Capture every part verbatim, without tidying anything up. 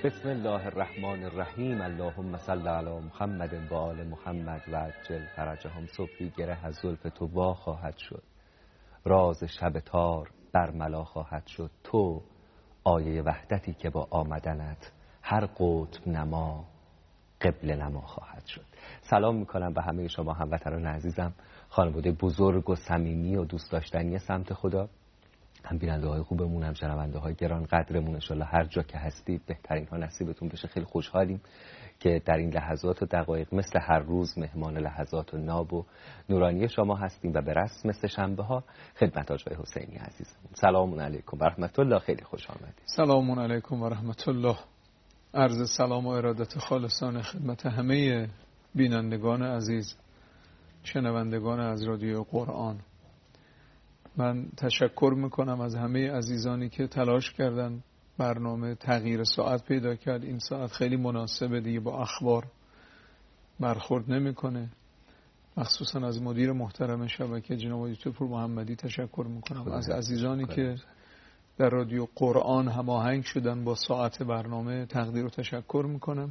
بسم الله الرحمن الرحیم. اللهم صل علی محمد و آل محمد و عجل فرجهم. صبحی گره از زلف تو وا خواهد شد، راز شب تار برملا خواهد شد. تو آیه وحدتی که با آمدنت هر قطب نما قبل نما خواهد شد. سلام میکنم به همه شما هموطنان عزیزم، خانواده بزرگ و صمیمی و دوست داشتنی سمت خدا، هم بیننده های خوبمون، هم شنونده های گران قدرمون. ان شاءالله هر جا که هستید بهترین ها نصیبتون بشه. خیلی خوشحالیم که در این لحظات و دقایق مثل هر روز مهمان لحظات و ناب و نورانی شما هستیم و به رسم مثل شنبه ها خدمت آقای حسینی عزیزمون. سلام علیکم و رحمت الله. خیلی خوش آمدید. سلام علیکم و رحمت الله. عرض سلام و ارادت خالصانه خدمت همه بینندگان عزیز، شنوندگان از رادیو قرآن. من تشکر میکنم از همه عزیزانی که تلاش کردن برنامه تغییر ساعت پیدا کرد. این ساعت خیلی مناسبه دیگه، با اخبار برخورد نمیکنه. مخصوصا از مدیر محترم شبکه جناب دکتر پور محمدی تشکر میکنم. از عزیزانی که در رادیو قرآن هماهنگ شدن با ساعت برنامه تقدیر و تشکر میکنم.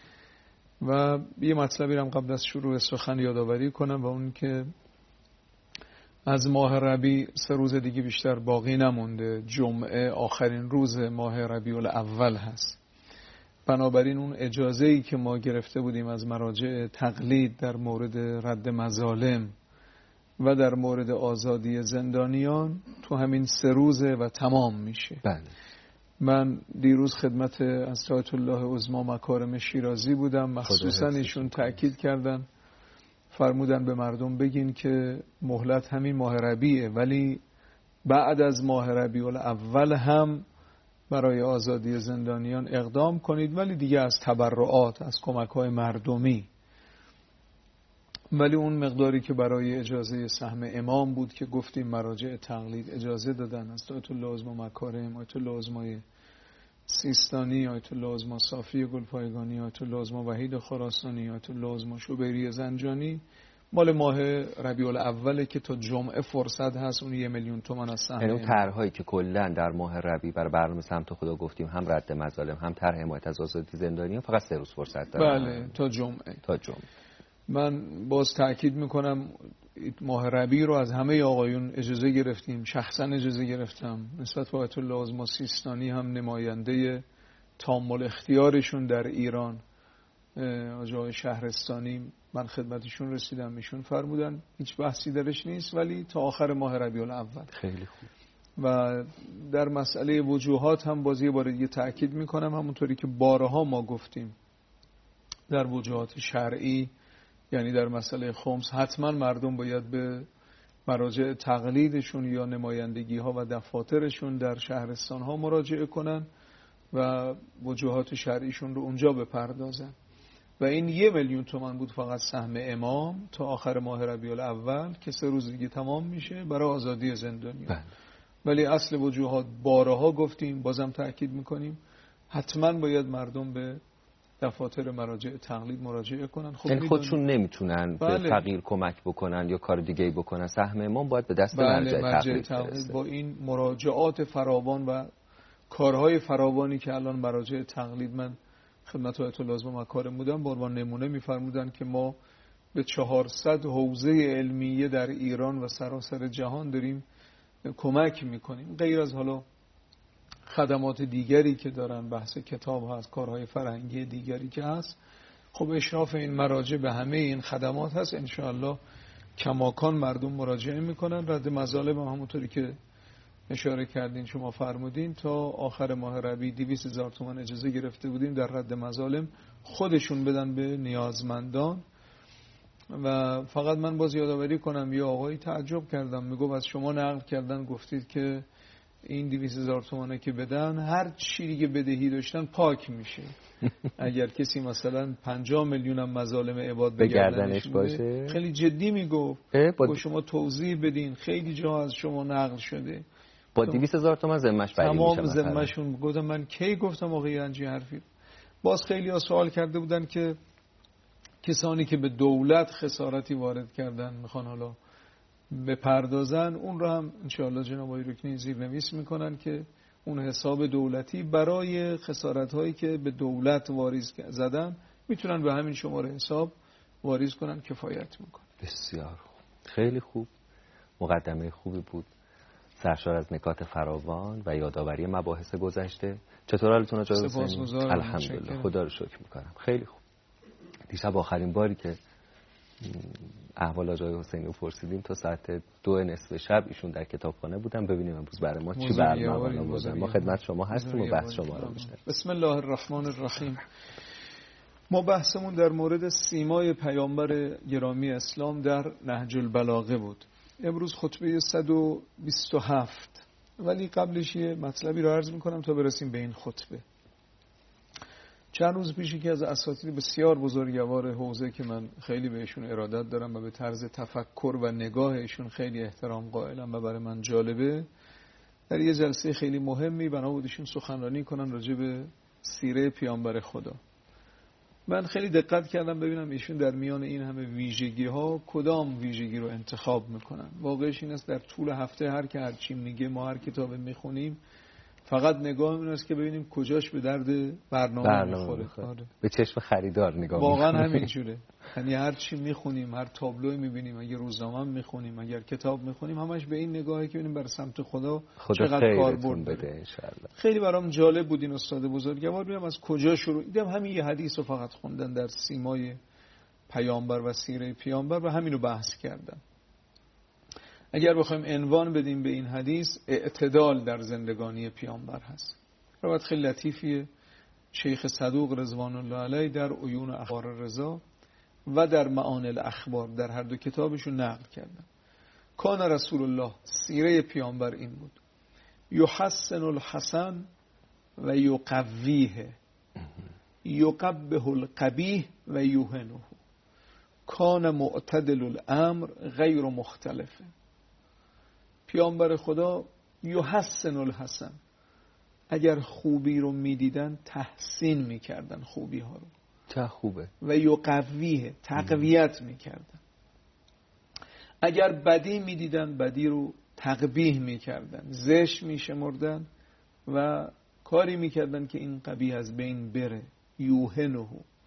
و یه مطلبی رو قبل از شروع سخن یادآوری کنم و اون که از ماه ربیع سه روز دیگه بیشتر باقی نمونده. جمعه آخرین روز ماه ربیع الاول هست. بنابراین اون اجازه‌ای که ما گرفته بودیم از مراجع تقلید در مورد رد مظالم و در مورد آزادی زندانیان تو همین سه روزه و تمام میشه. بله. من دیروز خدمت اساتید الله عظما مکارم شیرازی بودم، مخصوصا ایشون تأکید کردن، فرمودن به مردم بگین که مهلت همین ماه ربیعه، ولی بعد از ماه ربیع الاول هم برای آزادی زندانیان اقدام کنید، ولی دیگه از تبرعات، از کمک‌های مردمی. ولی اون مقداری که برای اجازه سهم امام بود که گفتیم مراجع تقلید اجازه دادن، از آیت الله عظما مکارم، آیت الله عظما سیستانی، آیت الله عظما صافی گلپایگانی، آیت الله عظما وحید خراسانی، آیت الله عظما شوبیری زنجانی، مال ماه ربیع الاول که تا جمعه فرصت هست اون یه میلیون تومان از سهم. یعنی اون طرح‌هایی که کلا در ماه ربیع برای برنامه سمت خدا گفتیم، هم رد مظالم هم طرح حمایت از آزادی زندانیان، فقط سه روز فرصت دارن. بله، تا جمعه. تا جمعه. من باز تأکید میکنم ماه ربیع رو از همه آقایون اجازه گرفتیم، شخصا اجازه گرفتم. نسبت به آیت الله عظما سیستانی هم نماینده تامل اختیارشون در ایران، آقای شهرستانی، من خدمتشون رسیدم، ایشون فرمودن هیچ بحثی درش نیست، ولی تا آخر ماه ربیع الاول. خیلی خوب. و در مسئله وجوهات هم باز یه بار دیگه تأکید میکنم، همونطوری که بارها ما گفتیم در وجوهات شرعی، یعنی در مسئله خمس حتما مردم باید به مراجع تقلیدشون یا نمایندگی ها و دفاترشون در شهرستان ها مراجعه کنن و وجوهات شرعیشون رو اونجا بپردازن. و این یه میلیون تومان بود فقط سهم امام تا آخر ماه ربیع الاول که سه روز دیگه تمام میشه برای آزادی زندانیان. ولی اصل وجوهات بارها گفتیم، بازم تأکید میکنیم، حتما باید مردم به دفاتر مراجع تقلید مراجعه کنن. خب یعنی خودشون نمیتونن بله. به فقیر کمک بکنن یا کار دیگه بکنن، سهم امام باید به دست بله. مرجع, مرجع تقلید, تقلید با این مراجعات فراوان و کارهای فراوانی که الان مراجع تقلید، من خدمت آیت الله عظما مکارم بودم، با عنوان نمونه میفرمودن که ما به چهارصد حوزه علمیه در ایران و سراسر جهان داریم کمک میکنیم، غیر از حالا خدمات دیگری که دارن، بحث کتاب هست، کارهای فرهنگی دیگری که هست. خب اشراف این مراجع به همه این خدمات هست. انشاءالله کماکان مردم مراجعه میکنن. رد مظالم هم همونطوری که اشاره کردین شما فرمودین، تا آخر ماه ربیع دویست هزار تومان اجازه گرفته بودیم در رد مظالم خودشون بدن به نیازمندان. و فقط من باز یادآوری کنم، یه آقایی تعجب کردم، میگفت از شما نقل کردن گفتید که این دویست هزار تومانه که بدن هر چی دیگه بدهی داشتن پاک میشه. اگر کسی مثلا پنجاه میلیون هم مظالم عباد به گردنش باشه، خیلی جدی میگفت با شما توضیح بدین، خیلی جا از شما نقل شده با دویست هزار تومان ذمه‌اش بری میشه. تمام ذمه‌شون. گفتم من کی گفتم آقای انجی حرفی؟ باز خیلی ها سوال کرده بودن که کسانی که به دولت خسارتی وارد کردن میخوان حالا بپردازن، اون رو هم انشاءالله جناب آقای رکنی زیرنویس میکنن که اون حساب دولتی برای خسارت هایی که به دولت واریز زدن میتونن به همین شماره حساب واریز کنن، کفایت میکنه. بسیار خوب، خیلی خوب، مقدمه خوبی بود، سرشار از نکات فراوان و یادآوری مباحث گذشته. چطور حالتون آقای حسینی؟ الحمدلله، خدا رو شکر میکنم. خیلی خوب. دیشب آخرین باری که احوال آقای حسینی رو پرسیدیم تا ساعت دو نصف شب ایشون در کتابخانه بودن. ببینیم امروز برای ما چی برنامه آوردن. ما خدمت شما هستیم و بحث شما رو میشنویم. بسم الله الرحمن الرحیم. ما بحثمون در مورد سیمای پیامبر گرامی اسلام در نهج البلاغه بود. امروز خطبه صد و بیست و هفت، ولی قبلش یه مطلبی رو عرض میکنم تا برسیم به این خطبه. چند روز پیشی که از اساتید بسیار بزرگوار حوزه که من خیلی بهشون ارادت دارم و به طرز تفکر و نگاهشون خیلی احترام قائلم و برای من جالبه، در یه جلسه خیلی مهمی بنا بود ایشون سخنرانی کنن راجع به سیره پیامبر خدا. من خیلی دقت کردم ببینم ایشون در میان این همه ویژگی ها کدام ویژگی رو انتخاب میکنن. واقعش این است در طول هفته هر که هر چی میگه، ما هر کتاب میخونیم، فقط نگاه این است که ببینیم کجاش به درد برنامه, برنامه میخوره. به چشم خریدار نگاه واقعا همینجوره. یعنی هر چی میخونیم، هر تابلوی میبینیم، اگه روزنامه میخونیم، اگر کتاب میخونیم، همش به این نگاهی که ببینیم برای سمت خدا, خدا چقدر کاربرد بده انشالله. خیلی برام جالب بود این استاد بزرگوار. ببینم از کجا شروع. دیدم همین یه حدیث رو فقط خوندن در سیمای پیامبر و سیره پیامبر و همین رو بحث کردن. اگر بخوایم عنوان بدیم به این حدیث، اعتدال در زندگانی پیامبر هست. روایت خیلی لطیفیه شیخ صدوق رضوان الله علیه در عیون اخبار رضا و در معانی الاخبار در هر دو کتابشون نقل کردن. کان رسول الله، سیره پیامبر این بود: یحسن الحسن و یقویه، یقبح القبیح و یوهنه، کان معتدل الامر غیر مختلفه. پیامبر خدا یحسن الحسن، اگر خوبی رو میدیدن تحسین میکردن خوبی ها رو، چه خوبه، و یقویه، تقویت میکردن. اگر بدی میدیدن بدی رو تقبیح میکردن، زشت میشمردن و کاری میکردن که این قبیح از بین بره. یوهنه،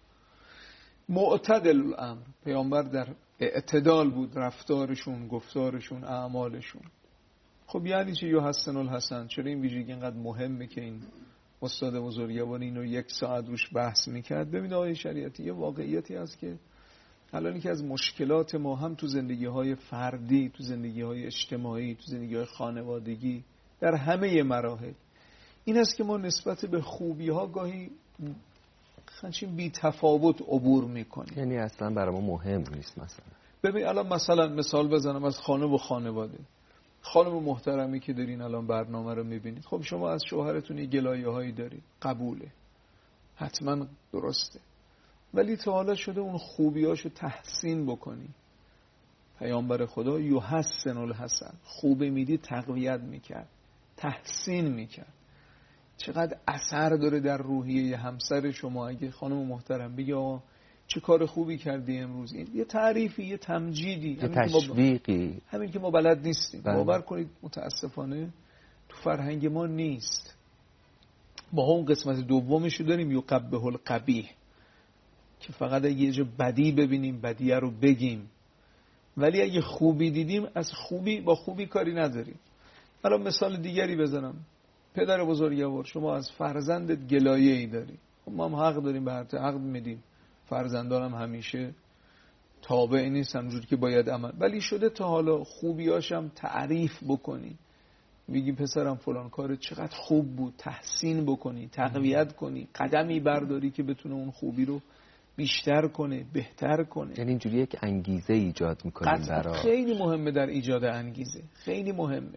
معتدل الامر، پیامبر در اعتدال بود، رفتارشون، گفتارشون، اعمالشون. خب یعنی چه یحسن الحسن؟ چرا این ویژگی اینقدر مهمه که این استاد بزرگوار اینو یک ساعت روش بحث میکرد؟ ببینید آقای شریعتی، یه واقعیتی هست که الان که از مشکلات ما هم تو زندگی های فردی، تو زندگی های اجتماعی، تو زندگی های خانوادگی، در همه مراحل این است که ما نسبت به خوبی ها گاهی خنچین بی تفاوت عبور میکنیم. یعنی اصلا برای ما مهم نیست. مثلا ببین الان مثلا مثال بزنم از خانه و خانواده. خانم محترمی که دارین الان برنامه رو میبینید، خب شما از شوهرتون یه گلایه هایی دارید، قبوله، حتما درسته، ولی تا حالا شده اون خوبیاشو تحسین بکنی؟ پیامبر خدا یحسن الحسن، خوبه میدی تقویت میکرد، تحسین میکرد. چقدر اثر داره در روحیه همسر شما اگه خانم محترم بگه آقا چه کار خوبی کردی امروز. این یه تعریفی، یه تمجیدی، یه تشویقی، همین که ما بلد نیستیم. باور کنید متاسفانه تو فرهنگ ما نیست. با اون قسمت دومشو داریم، یقبح القبیح، که فقط اگه یه جا بدی ببینیم بدیه رو بگیم، ولی اگه خوبی دیدیم از خوبی با خوبی کاری نداریم. الان مثال دیگری بزنم. پدر بزرگوار، شما از فرزندت گلایه ای داری، ما هم حق داریم، به هر حق میدیم، فرزندانم همیشه تابع نیست همونجوری که باید عمل، ولی شده تا حالا خوبیاشم تعریف بکنی، بگی پسرم فلان کار چقدر خوب بود، تحسین بکنی، تقویت کنی، قدمی برداری که بتونه اون خوبی رو بیشتر کنه، بهتر کنه. یعنی اینجوری یک انگیزه ایجاد میکنیم برای. خیلی مهمه در ایجاد انگیزه، خیلی مهمه.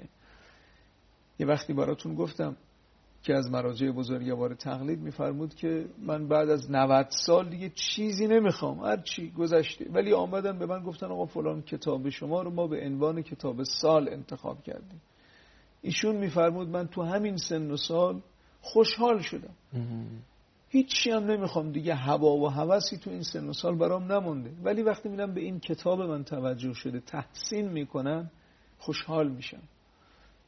یه وقتی براتون گفتم که از مراجع بزرگوار تقلید میفرمود که من بعد از نود سال دیگه چیزی نمیخوام، هر چی گذشته، ولی آمدن به من گفتن آقا فلان کتاب شما رو ما به عنوان کتاب سال انتخاب کردیم. ایشون میفرمود من تو همین سن و سال خوشحال شدم، هیچی هم نمیخوام دیگه، هوا و هوسی تو این سن و سال برام نمونده، ولی وقتی میرم به این کتاب من توجه شده تحسین میکنن خوشحال میشم.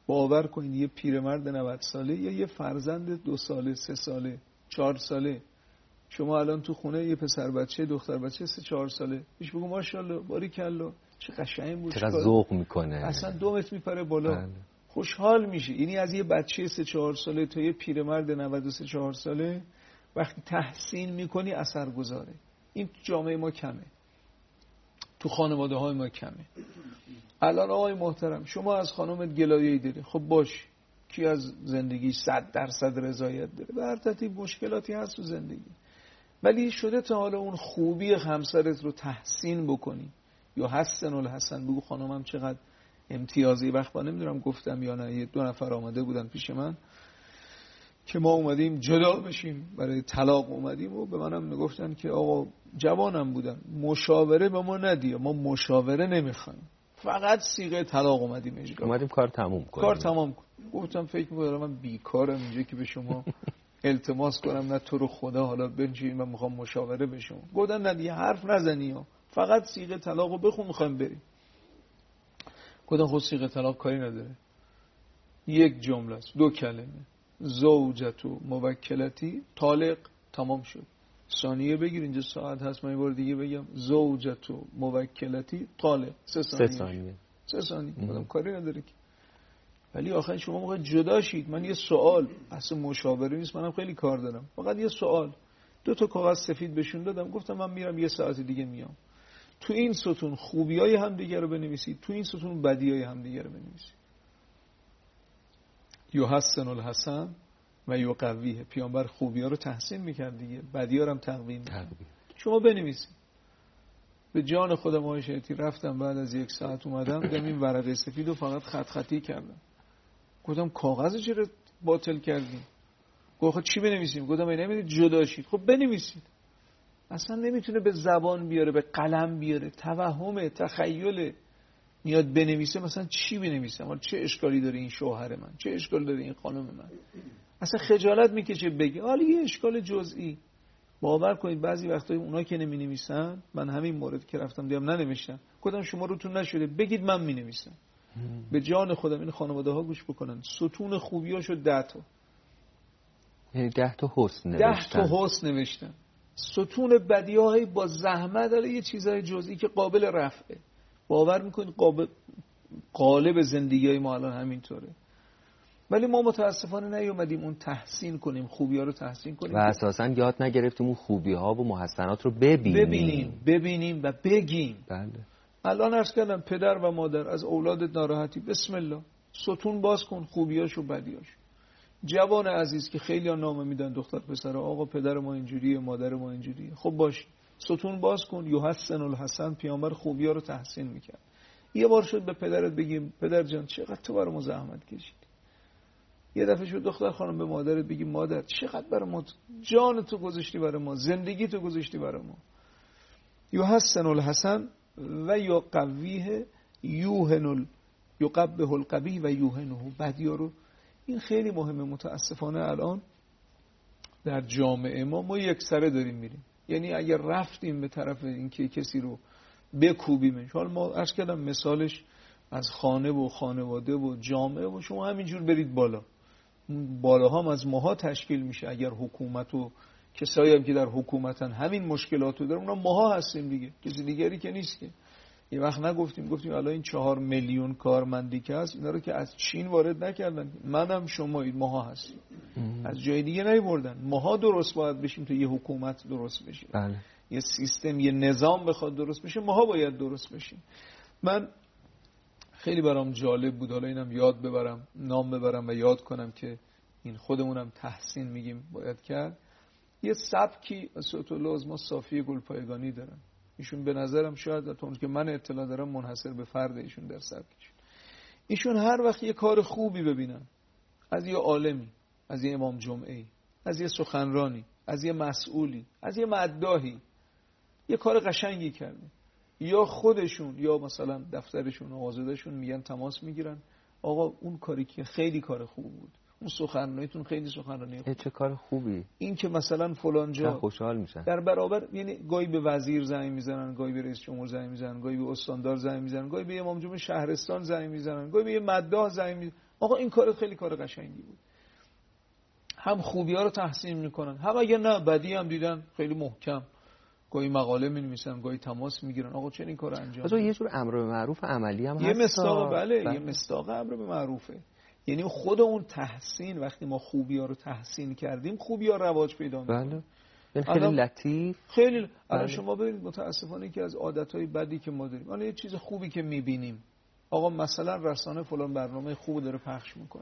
باور کنید یه پیرمرد نود ساله یا یه فرزند دو ساله، سه ساله، چهار ساله، شما الان تو خونه یه پسر بچه، دختر بچه سه چهار ساله، پیش بگو ماشاءالله باریکالله چه قشنگ بود، چقدر ذوق میکنه، اصلا دومت میپره بالا. بله. خوشحال میشه. یعنی از یه بچه سه چهار ساله تا یه پیرمرد نود و سه چهار ساله وقتی تحسین میکنی اثرگذاره. این جامعه ما کمه، تو خانواده های ما کمه. الان آقای محترم شما از خانومت گلایه‌ای داری، خب باش، کی از زندگی صد درصد رضایت داره؟ به هر ترتیب مشکلاتی هست تو زندگی، ولی شده تا حالا اون خوبی همسرت رو تحسین بکنی یا حسن الحسن بگو خانومم چقدر امتیازی. وقت با نمیدونم گفتم یا نه، یه دو نفر آمده بودن پیش من که ما اومدیم جدا بشیم، برای طلاق اومدیم و به منم میگفتن که آقا جوانم بودن مشاوره به ما ندی، ما مشاوره نمیخوایم، فقط صیغه طلاق اومدیم اجرا اومدیم کار تموم کنیم. کار تمام کن. گفتم فکر می‌کنم من بیکارم اینجا که به شما التماس کنم، نه تو رو خدا حالا بنشین من میخوام مشاوره بشم. گفتن نه دیگه حرف نزنی ها، فقط صیغه طلاقو بخون میخوایم بریم. گفتم خود صیغه طلاق کاری نداره، یک جمله است، دو کلمه، زوجتو موکلتی طالق، تمام شد. ثانیه بگیر اینجا ساعت هست، من یه بار دیگه بگم زوجتو موکلتی طالق، سه ثانیه سه ثانیه سه ثانیه گفتم کاری نداره که. ولی آخر شما موقع جدا شید، من یه سوال، اصلا مشاوره نیست، منم خیلی کار دارم، فقط یه سوال، دو تا کاغذ سفید بهشون دادم، گفتم من میرم یه ساعت دیگه میام، تو این ستون خوبیای همدیگه رو بنویسید، تو این ستون بدیای همدیگه رو بنویسید. یحسن الحسن و یقویه، پیامبر خوبی‌ها رو تحسین می‌کرد دیگه، بدی‌ها رو هم تقویم می‌کرد. شما بنویسید. به جان خودم عایشه‌تی رفتم، بعد از یک ساعت اومدم دیدم این ورقه سفید رو فقط خط خطی کردم. گفتم کاغذ چرا باطل کردیم؟ گفت چی بنویسیم؟ گفتم این نمی‌دونید جدا شید. خب بنویسید. اصلا نمیتونه به زبان بیاره، به قلم بیاره، توهمه، تخیله. میاد بنویسه، مثلا چی بنویسم؟ چه اشکالی داره این شوهر من؟ چه اشکالی داره این خانم من؟ اصلا خجالت میکشه بگی. حالا یه اشکال جزئی. باور کنید بعضی وقتا اونا که نمی‌نویسن، من همین مورد که رفتم دیدم ننوشتن، گفتم شما روتون نشده بگید من می‌نویسم. به جان خودم این خانواده‌ها گوش بکنن، ستون خوبیاشو ده تا یعنی ده تا حسن نوشتن، ده تا حسن نوشتن. ستون بدی‌های با زحمت داره، یه چیزای جزئی که قابل رفعه. باور میکنید قابل قالب زندگی‌های ما الان همینطوره، ولی ما متاسفانه نیومدیم اون تحسین کنیم، خوبی‌ها رو تحسین کنیم و اساساً یاد نگرفتیم اون خوبی‌ها و محسنات رو ببینیم ببینیم ببینیم و بگیم. بله. الان عرض کردم پدر و مادر از اولادت ناراحتی، بسم الله ستون باز کن خوبیاش و بدیاش. جوان عزیز که خیلی ها نامه میدن دختر پسر، آقا پدر ما اینجوریه، مادر ما اینجوریه، خب باش ستون باز کن. یحسن الحسن، پیامبر خوبی‌ها رو تحسین میکرد. یه بار شد به پدرت بگیم پدر جان چقدر تو برای ما زحمت کشیدی. یه دفعه شد دختر خانم به مادرت بگی مادر چقدر برای ما جان تو گذاشتی، برای ما زندگی تو گذاشتی برای ما. یحسن الحسن و یقویه یوهن ال یقبه القبیح و یوهنه، بدی‌ها رو. این خیلی مهمه. متاسفانه الان در جامعه ما ما یک سره داریم میریم، یعنی اگر رفتیم به طرف اینکه کسی رو بکوبیمش، حالا ما عرض کردم مثالش از خانه و خانواده و جامعه و شما همینجور برید بالا، بالاها هم از ماها تشکیل میشه. اگر حکومت و کسایی هم که در حکومتن همین مشکلاتو دارن، اونا ماها هستیم دیگه، کسی دیگری که نیست که. یه وقت نگفتیم، گفتیم الان این چهار میلیون کارمندی که هست اینا رو که از چین وارد نکردن، منم شمایید، ماها هستیم، از جای دیگه نیوردن. ماها درست باید بشیم تا یه حکومت درست بشه. بله. یه سیستم، یه نظام بخواد درست بشه، ماها باید درست بشیم. من خیلی برام جالب بود، حالا اینم یاد ببرم، نام ببرم و یاد کنم که این خودمونم تحسین میگیم باید کرد. یه سبکی اسوت الله از ما صافی گلپایگانی دارن، ایشون به نظرم شاید تا اون که من اطلاع دارم منحصر به فرد ایشون در سبکشون. ایشون هر وقت یه کار خوبی ببینن از یه عالمی، از یه امام جمعه‌ای، از یه سخنرانی، از یه مسئولی، از یه مداحی یه کار قشنگی کرده، یا خودشون یا مثلا دفترشون و آزادشون میگن تماس میگیرن، آقا اون کاری که خیلی کار خوب بود، اون سخنرانیتون خیلی سخنرانی خوب، چه کار خوبی، این که مثلا فلان جا خوشحال میشن در برابر، یعنی گاهی به وزیر زنگ میزنن، گاهی به رئیس جمهور زنگ میزنن، گاهی به استاندار زنگ میزنن، گاهی به امام جمعه شهرستان زنگ میزنن، گاهی به مداح زنگ میزنن، آقا این کار خیلی کار قشنگی بود. هم خوبی ها رو تحسین میکنن، هم اگه نه بدی هم دیدن خیلی محکم گاهی مقاله می‌نویسن، گاهی تماس میگیرن، آقا چه این کارو انجام بدید. یه جور امر به معروف عملی هم یه هست. مصداق بله, بله. یه مصداق امر به معروفه. یعنی خود اون تحسین، وقتی ما خوبی ها رو تحسین کردیم خوبی ها رواج پیدا میکنه. بله. یعنی خیلی لطیف. خیلی الان بله. شما ببینید متاسفانه که از عادتهای بدی که ما داریم، الان یه چیز خوبی که میبینیم، آقا مثلا رسانه فلان برنامه خوب داره پخش میکنه،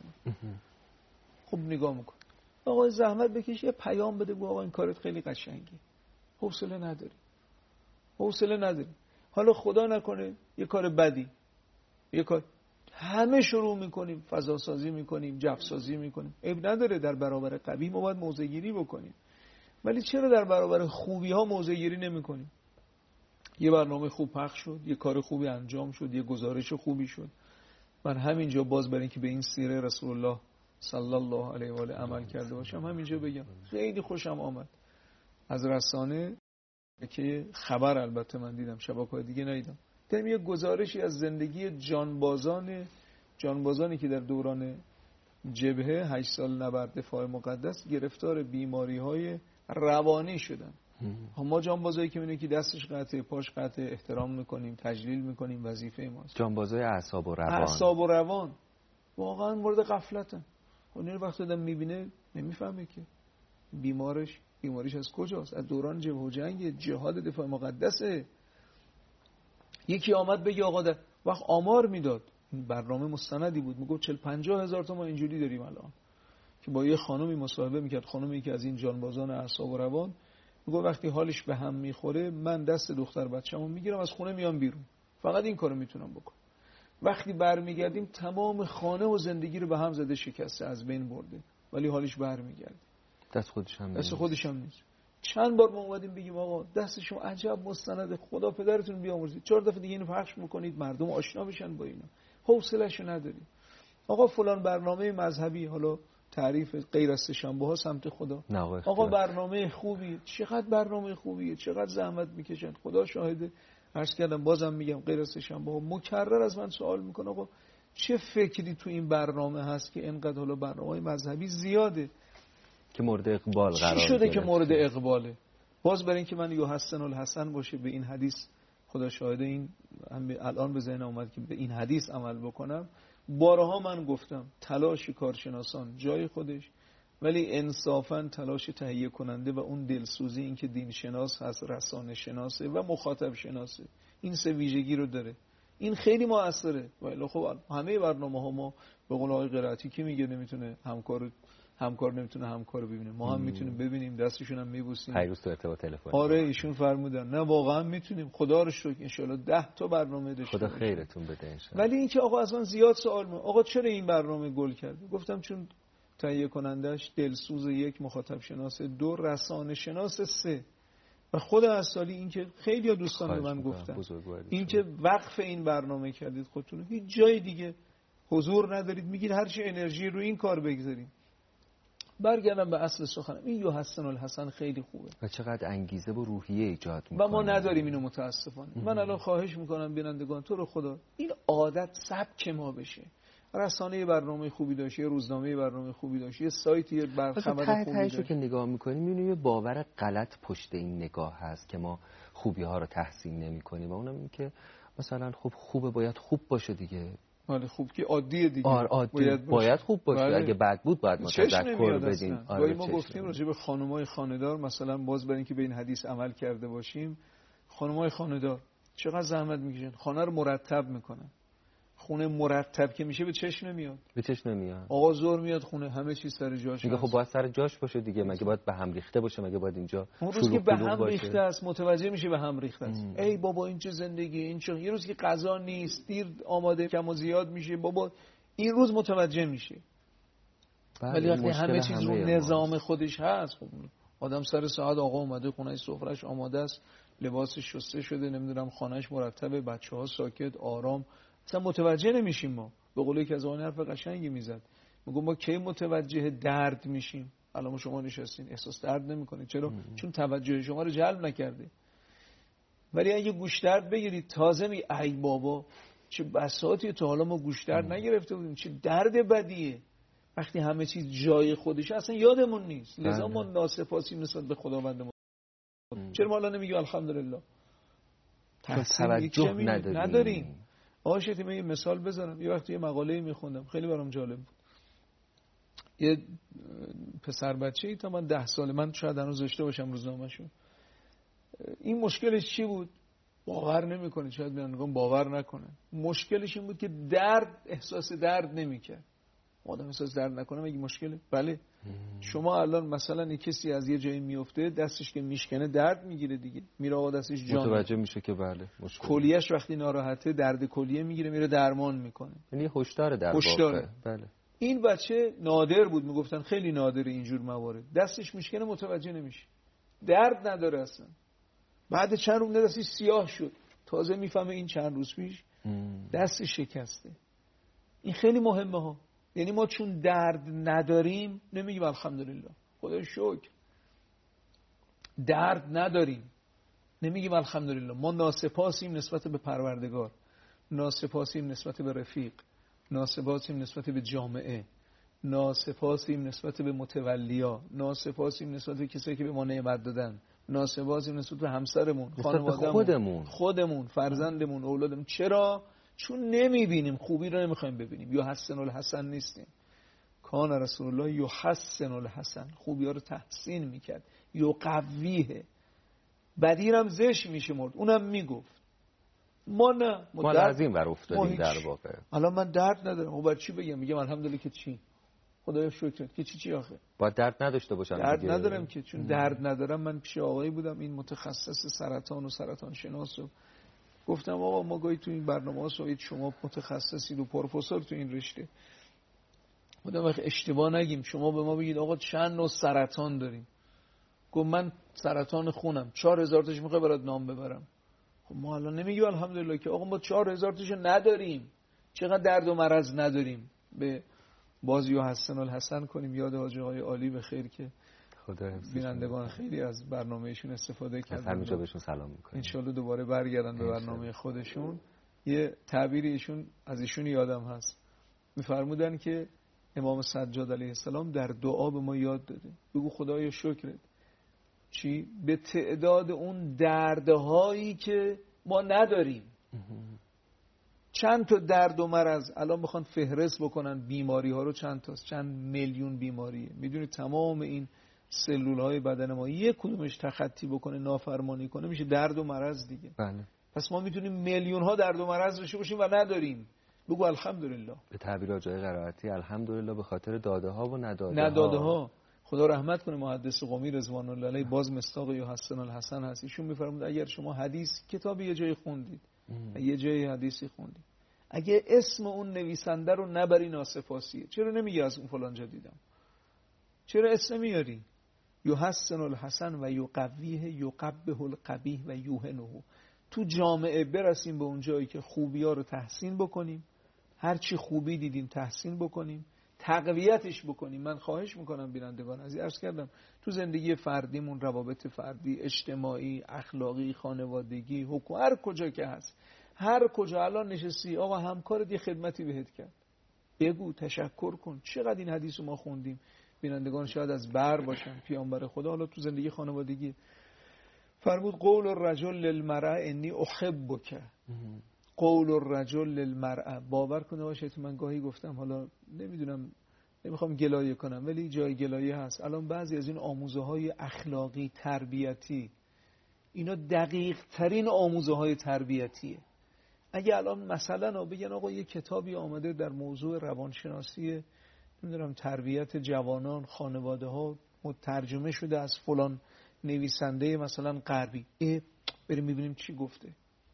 خب نگاه میکنه، آقا زحمت بکش یه پیام بده، بگو آقا این کارت خیلی قشنگه. حوصله نداری، حوصله نداری. حالا خدا نکنه یه کار بدی، یه کار همه شروع میکنیم فضا سازی میکنیم، جف سازی میکنیم، عیب نداره، در برابر قبیح ما باید موضع گیری بکنیم، ولی چرا در برابر خوبی ها موضع گیری نمیکنیم؟ یه برنامه خوب پخش شد، یه کار خوبی انجام شد، یه گزارش خوبی شد، من همینجا باز برای اینکه به این سیره رسول الله صلی الله علیه و آله عمل کرده باشم همینجا بگم خیلی خوشم آمد از رسانه که خبر، البته من دیدم شبکه‌های دیگه ندیدم، دیدم یه گزارشی از زندگی جانبازان جانبازانی که در دوران جبهه هشت سال نبرد دفاع مقدس گرفتار بیماری‌های روانی شدن. ما جانبازایی که می‌بینیم که دستش قطعه، پاش قطعه، احترام می‌کنیم، تجلیل می‌کنیم، وظیفه ماست. جانبازای اعصاب و روان. اعصاب و روان واقعا مورد غفلتن. اون وقت آدم می‌بینه نمی‌فهمه که بیمارش بیماریش از کجاست، از دوران جبهه و جنگ، جهاد دفاع مقدسه. یکی آمد بگه آقا در وقت آمار میداد، این برنامه مستندی بود، میگفت چهل پنجاه هزار تا ما اینجوری داریم الان، که با یه خانومی مصاحبه میکرد، خانومی که از این جانبازان اعصاب و روان، میگفت وقتی حالش به هم میخوره من دست دختر بچه‌مو میگیرم از خونه میام بیرون، فقط این کارو میتونم بکنم. وقتی برمیگردیم تمام خانه و زندگی رو به هم زده، شکسته، از بین برده، ولی حالش برمیگرده، دست خودش هم دست خودش هم نیست. چند بار ما اومدیم بگیم آقا دست شما عجب مستند، خدا پدرتون بیامرزید، چهار دفعه دیگه اینو پخش میکنید مردم آشنا بشن با اینا، حوصله‌شو نداریم. آقا فلان برنامه مذهبی، حالا تعریف غیر از سه‌شنبه ها سمت خدا، آقا برنامه خوبی، چقدر برنامه خوبیه، چقدر زحمت میکشن، خدا شاهده. عرض کردم بازم میگم غیر از سه‌شنبه ها مکرر از من سوال میکنه آقا چه فکری تو این برنامه هست که اینقدر حالا برنامه‌های مذهبی زیاده که مورد اقبال قرار چی شده که مورد اقباله؟ باز برای اینکه من یحسن الحسن باشه به این حدیث، خدا شاهده این الان به ذهنم اومد که به این حدیث عمل بکنم. بارها من گفتم تلاش کارشناسان جای خودش، ولی انصافا تلاش تهیه کننده و اون دلسوزی، این که دین شناس هست، رسانه شناسه و مخاطب شناسه، این سه ویژگی رو داره، این خیلی موثره. ولی خب همه برنامه‌ها ما به قول آقای قرائتی که میگه نمیتونه همکار همکار نمیتونه همکار رو ببینه، ما هم میتونیم ببینیم، دستشون هم میبوسیم. پیروز تو ارتباط تلفنی آره ایشون فرمودن نه واقعا میتونیم، خدا رو شکر ان شاء الله ده تا برنامه داشته خدا خیرتون بده ان شاء الله. ولی اینکه آقا اصلا زیاد سوال میکنه آقا چرا این برنامه گل کرد؟ گفتم چون تهیه کنندش دلسوز، یک مخاطب شناس، دو رسانه شناس، سه و خود اصالی این که خیلی ها دوستان به من گفتن این که وقف این برنامه کردید خودتون، هیچ جای دیگه حضور ندارید، میگید هر چی انرژی رو این کار بگذاریم. برگردم به اصل سخنم، این یحسن الحسن خیلی خوبه و چقدر انگیزه و روحیه ایجاد میکنه و ما نداریم اینو متاسفانه. من الان خواهش میکنم بینندگان تو رو خدا این عادت سبک ما بشه، رسانه برنامه خوبی داشت، یه روزنامه برنامه خوبی داشت، یه سایتی یه بر خبر خوبی داشت، که نگاه میکنیم میبینیم یه باور غلط پشت این نگاه هست که ما خوبی ها رو تحسین نمیکنیم و اونم این که مثلا خب خوبه باید خوب باشه دیگه. آره خوب که عادیه دیگه. آره عادی باید, باید خوب باشه. بله. اگه بد بود باید ما تذکر بدیم. آره ما گفتیم راجع به خانم‌های خانه‌دار مثلا، باز برای اینکه به این حدیث عمل کرده باشیم، خانم‌های خانه‌دار چقدر زحمت میکشن، خانه رو مرتب میکنن. خونه مرتب که میشه به چشم نمیاد. به چشم نمیاد. آقا زور میاد خونه همه چیز سر جاش. میگه خب باید سر جاش باشه دیگه، مگه باید به هم ریخته باشه، مگه باید اینجا اون روز که به هم ریخته است متوجه میشه به هم ریخته است. ای بابا این چه زندگی، این چه یه روز که غذا نیست، دیر آماده کم و زیاد میشه، بابا این روز متوجه میشه. ولی وقتی همه چیز رو نظام خودش هست، خب آدم سر ساعت آقا اومده خونه سفرهش آماده است، لباسش شسته شده، نمیدونم خانهش مرتبه، بچه‌ها ساکت آرام، اصلا متوجه نمیشیم. ما به قولی که از اون حرف قشنگی میزد، میگم ما کی متوجه درد میشیم؟ الان شما نشستین احساس درد نمیکنید، چرا؟ ام. چون توجه شما رو جلب نکرده. ولی اگه گوش درد بگیرید تازه می ای بابا چه بساطی تا حالا ما گوش درد نگرفته بودیم، چه درد بدیه وقتی همه چیز جای خودشه اصلا یادمون نیست. لذا ما ناسپاسیم نسبت به خداوندمون. چرا ما الان نمیگیم الحمدلله؟ توجه نداریم. نداریم. آقا شیخ من یه مثال بزنم. یه وقتی یه مقاله میخوندم خیلی برام جالب بود. یه پسر بچه‌ای تا من ده ساله، من شاید هنوز داشته باشم روزنامه‌شو، این مشکلش چی بود؟ باور نمیکنه، شاید میگم باور نکنه. مشکلش این بود که درد احساس درد نمیکرد. آدم احساس درد نکنه مگه مشکله؟ بله. شما الان مثلا یه کسی از یه جایی میفته دستش که میشکنه درد میگیره دیگه، میره آقا دستش جان متوجه میشه که بله مشکل. کلیه‌اش وقتی ناراحته درد کلیه میگیره میره درمان میکنه. یعنی هشدار در واقع. بله. این بچه نادر بود، میگفتن خیلی نادر اینجور موارد. دستش میشکنه متوجه نمیشه، درد نداره اصلا. بعد چند روز دستش سیاه شد، تازه میفهمه این چند روز پیش دستش شکسته. این خیلی مهمه ها. یعنی ما چون درد نداریم نمیگیم الحمدلله، خدا شکر. درد نداریم نمیگیم الحمدلله. ما ناسپاسیم نسبت به پروردگار، ناسپاسیم نسبت به رفیق، ناسپاسیم نسبت به جامعه، ناسپاسیم نسبت به متولیا، ناسپاسیم نسبت به کسایی که به ما نعمت دادن، ناسپاسیم نسبت به همسرمون، خانوادهمون، خودمون خودمون فرزندمون، اولادمون. چرا؟ چون نمیبینیم، خوبی رو نمیخوایم ببینیم. یا حسن الحسن نیستیم. کان رسول الله یحسن الحسن، خوبی ها رو تحسین میکرد. یقویه، بدی هم زش میشه مرد، اونم میگفت. ما نه، ما از این ور افتادیم در واقع. الان من درد ندارم، او بر چی بگم؟ میگم الحمدلله که چی؟ خدایا شکر که چی چی آخه؟ با درد نداشته باشم درد دیگه. ندارم که چون ام. درد ندارم. من پیش آقایی بودم این متخصص سرطان و سرطان شناس و گفتم آقا ما گاهی تو این برنامه ها شما متخصصید و پروفسور تو این رشته، خودم وقت اشتباه نگیم شما به ما بگید آقا چند نوع سرطان داریم. گفت من سرطان خونم چهار هزار تاش میخوای برات نام ببرم. خب ما الان نمیگیم الحمدلله که آقا ما چهار هزار تاشو نداریم، چقدر درد و مرض نداریم. به بازی و حسن الحسن کنیم، یاد حاج آقای عالی به خیر که خدا بینندگان خیلی از برنامه‌شون استفاده کردن. همینجا بهشون سلام می‌کنیم. ان شاءالله دوباره برگردن به برنامه خودشون. یه تعبیری ایشون از ایشون یادم هست، می‌فرمودن که امام سجاد علیه السلام در دعا به ما یاد داده بگو خدایا شکرت چی؟ به تعداد اون دردهایی که ما نداریم. چند تا درد و مرض الان بخوان فهرست بکنن بیماری ها رو، چند تاست؟ چند میلیون بیماریه. میدونید تمام این سلول های بدن ما یک کدومش تخطی بکنه، نافرمانی کنه، میشه درد و مرض دیگه. بله. پس ما میتونیم میلیون ها درد و مرض داشته باشیم و نداریم. بگو الحمدلله. به تعبیر جای قرائتی الحمدلله به خاطر داده ها و نداده ها. نداده ها. خدا رحمت کنه محدث قمی رضوان الله علیه، باز مصداق یا حسن الحسن هست. ایشون میفرمود اگر شما حدیث کتاب یه جایی خوندید، یه جایی حدیثی خوندید، اگه اسم اون نویسنده رو نبری ناسپاسیه. چرا نمیگی از اون فلان جا دیدم؟ چرا اسم میاری؟ یحسن الحسن و یقویه یقبه القبیح و یوهنه. تو جامعه برسیم به اون جایی که خوبی‌ها رو تحسین بکنیم، هر چی خوبی دیدیم تحسین بکنیم، تقویتش بکنیم. من خواهش میکنم بینندگان عزیز، عرض کردم تو زندگی فردیمون، روابط فردی، اجتماعی، اخلاقی، خانوادگی، حقوق، هر کجا که هست، هر کجا الان نشستی آقا همکارت یه خدمتی بهت کرد، بگو، تشکر کن. چقدر این حدیث رو ما خوندیم، بینندگان شاید از بر باشن. پیامبر خدا حالا تو زندگی خانوادگی فرمود قول الرجل للمرأة انی احبک. قول الرجل للمرأة، باور کنه باشه تو من گاهی گفتم، حالا نمیدونم نمیخوام گلایه کنم ولی جای گلایه هست. الان بعضی از این آموزه های اخلاقی تربیتی اینا دقیق ترین آموزه های تربیتیه. اگه الان مثلا بگن آقا یه کتابی آمده در موضوع روانشناسی نمیدونم تربیت جوانان، خانواده ها، ترجمه شده از فلان نویسنده مثلا غربی، اه بریم میبینیم چی گفته.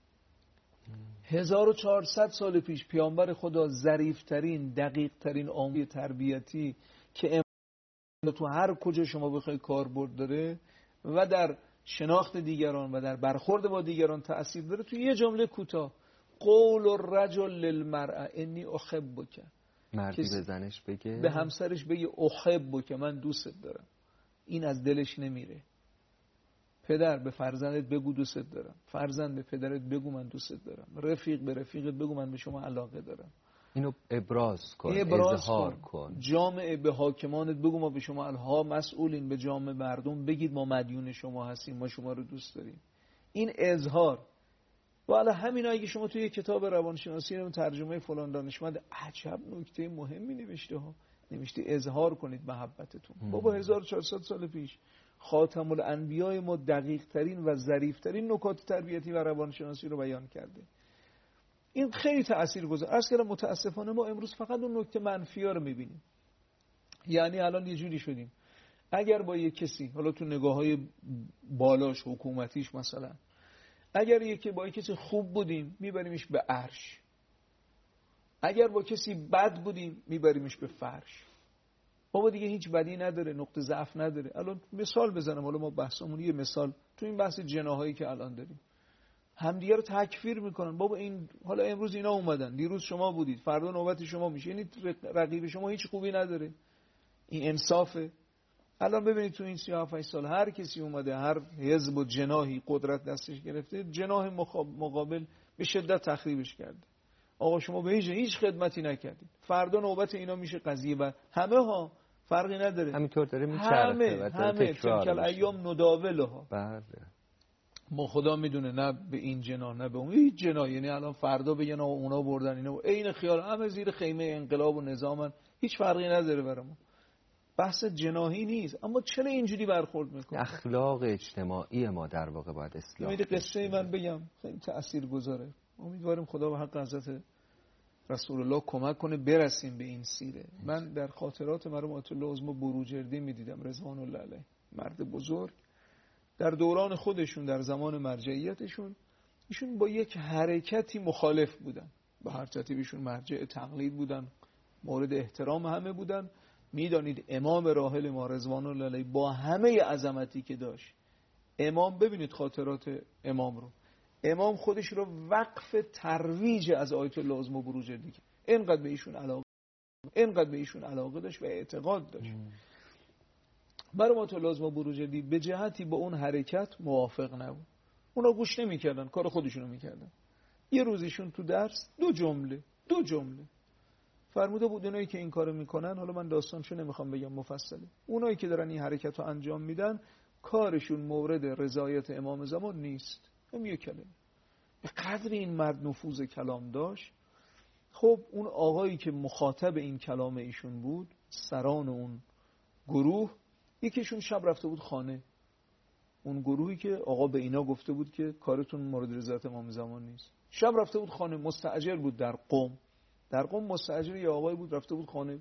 هزار و چهارصد سال پیش پیامبر خدا ظریف‌ترین، دقیق‌ترین آموزه تربیتی که تو هر کجا شما بخوای کاربرد داره و در شناخت دیگران و در برخورد با دیگران تأثیر داره، تو یه جمله کوتاه، قول الرجل للمرأة انی احبک. مردی به زنش بگه، به همسرش بگه احبک، من دوست دارم. این از دلش نمیره. پدر به فرزندت بگو دوست دارم، فرزند به پدرت بگو من دوست دارم، رفیق به رفیقت بگو من به شما علاقه دارم. اینو ابراز کن، ابراز اظهار کن. کن. جامعه به حاکمانت بگو ما به شما الها مسئولین، به جامعه مردم بگید ما مدیون شما هستیم، ما شما رو دوست داریم. این اظهار. والا همین اگه شما توی کتاب روانشناسی رو ترجمه فلان دانشمند عجب نکته مهمی نوشته ها، نوشته اظهار کنید محبتتون. بابا هزار و چهارصد سال پیش خاتم الانبیای ما دقیق ترین و ظریف ترین نکات تربیتی و روانشناسی رو بیان کرده. این خیلی تاثیرگذار. عرض کردم متاسفانه ما امروز فقط اون نکته منفی ها رو میبینیم. یعنی الان یه جوری شدیم اگر با یه کسی، حالا تو نگاه‌های بالاش حکومتیش مثلا، اگر یکی با کسی خوب بودیم میبریمش به عرش، اگر با کسی بد بودیم میبریمش به فرش. بابا دیگه هیچ بدی نداره، نقطه ضعف نداره. الان مثال بزنم، حالا ما بحثمون یه مثال تو این بحث جناحایی که الان داریم، همدیگه رو تکفیر میکنن. بابا این حالا امروز اینا اومدن، دیروز شما بودید، فردا نوبت شما میشه، یعنی رقیب شما هیچ خوبی نداره. این انصافه؟ الان ببینید تو این سی و هفت سال هر کسی اومده، هر حزب و جناحی قدرت دستش گرفته، جناح مقابل به شدت تخریبش کرده. آقا شما به هیچ هیچ خدمتی نکردید، فردا نوبت اینا میشه قضیه و همه ها فرقی نداره، همینطور داره میچرخه همه و همه تلکل ایام نداولها. بله ما خدا میدونه نه به این جناح نه به اون هیچ جناح، یعنی الان فردا بگن اونا بردن اینا عین خیال، همه زیر خیمه انقلاب و نظامن، هیچ فرقی نداره برامون. بحث جناحی نیست، اما چرا اینجوری برخورد میکنه؟ اخلاق اجتماعی ما در واقع باید اصلاح بشه. قصه من بگم خیلی تاثیرگذاره، امیدوارم خدا به حق حضرت رسول الله کمک کنه برسیم به این سیره. من در خاطرات مرحوم آیت الله عظما بروجردی میدیدم رضوان الله علیه، مرد بزرگ، در دوران خودشون در زمان مرجعیتشون ایشون با یک حرکتی مخالف بودن، با هر ترتیبشون مرجع تقلید بودن، مورد احترام همه بودن. میدانید امام راحل ما رضوان الله علیه با همه عظمتی که داشت، امام ببینید خاطرات امام رو، امام خودش رو وقف ترویج از آیت الله عظما بروجردی کرد. اینقدر به ایشون علاقه اینقدر به ایشون علاقه داشت و اعتقاد داشت. برای آیت الله عظما بروجردی به جهتی با اون حرکت موافق نبود. اونا گوش نمی‌کردن، کار خودشونو می‌کردن. یه روزیشون تو درس دو جمله دو جمله فرموده بود اونایی که این کارو میکنن، حالا من داستانشو نمیخوام بگم مفصله، اونایی که دارن این حرکت رو انجام میدن کارشون مورد رضایت امام زمان نیست. هم یک کلمه. به قدر این مرد نفوذ کلام داشت. خب اون آقایی که مخاطب این کلام ایشون بود، سران اون گروه، یکیشون شب رفته بود خانه، اون گروهی که آقا به اینا گفته بود که کارتون مورد رضایت امام زمان نیست، شب رفته بود خانه، مستاجر بود در قم. در قم مستاجر یه آقایی بود، رفته بود خانه،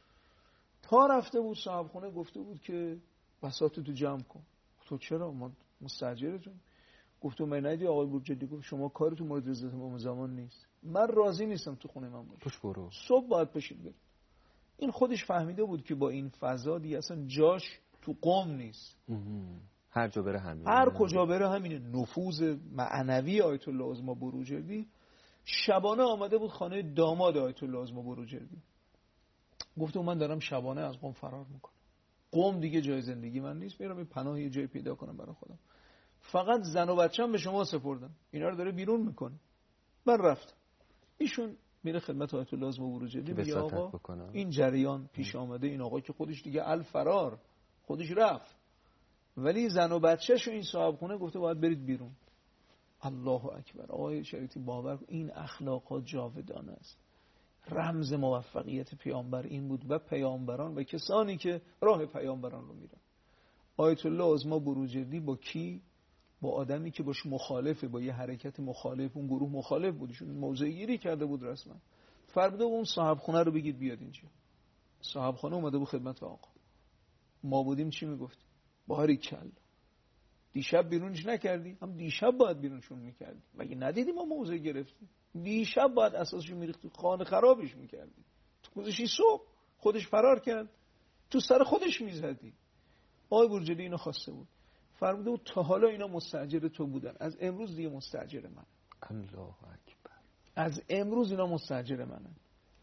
تا رفته بود صاحب خونه گفته بود که بساط تو جمع کن. تو چرا؟ ما مستاجرتون. گفتم من ندیدی آقای بروجردی گفت شما کارتون مورد رضایت امام زمان نیست، من راضی نیستم تو خونه من باشه، پش برو، صبح باید پشید برید. این خودش فهمیده بود که با این فضا دیگه اصلا جاش تو قم نیست، هر جا بره همینه، هر کجا بره همینه. نفوذ معنوی آیت الله عظما بروجردی. شبانه آمده بود خانه داماد آیت الله عظما بروجردی، گفتم من دارم شبانه از قم فرار میکنم، قم دیگه جای زندگی من نیست، میرم یه پناه یه جای پیدا کنم برای خودم، فقط زن و بچه‌م به شما سپردم، اینا رو داره بیرون میکنه. من رفتم. ایشون میره خدمت آیت الله عظما بروجردی، میگه آقا این جریان پیش آمده، این آقا که خودش دیگه الفرار، خودش رفت، ولی زن و بچه‌شو این صاحب خونه گفته باید برید بیرون. الله اکبر. آقای شریعتی باور این اخلاقات جاودانه است. رمز موفقیت پیامبر این بود و پیامبران و کسانی که راه پیامبران رو میرن. آیت الله عظما بروجردی با کی؟ با آدمی که باش مخالفه، با یه حرکت مخالف، اون گروه مخالف بودشون، موضع گیری کرده بود رسما. فرموده اون صاحب خونه رو بگید بیاد اینجا. صاحب خونه اومده بود خدمت آقا. ما بودیم چی میگفتیم؟ باری کلا دیشب بیرونش نکردی، هم دیشب باید بیرونشون میکردی، مگه ندیدی ما موضع گرفتیم؟ دیشب باید اساسشو میریختی، خانه خرابش میکردی، تو گذاشتی صبح خودش فرار کرد، تو سر خودش میزدی. آقای بروجردی اینو خواسته بود. فرموده بود تا حالا اینا مستاجر تو بودن، از امروز دیگه مستاجر من. الله اکبر. از امروز اینا مستاجر منن.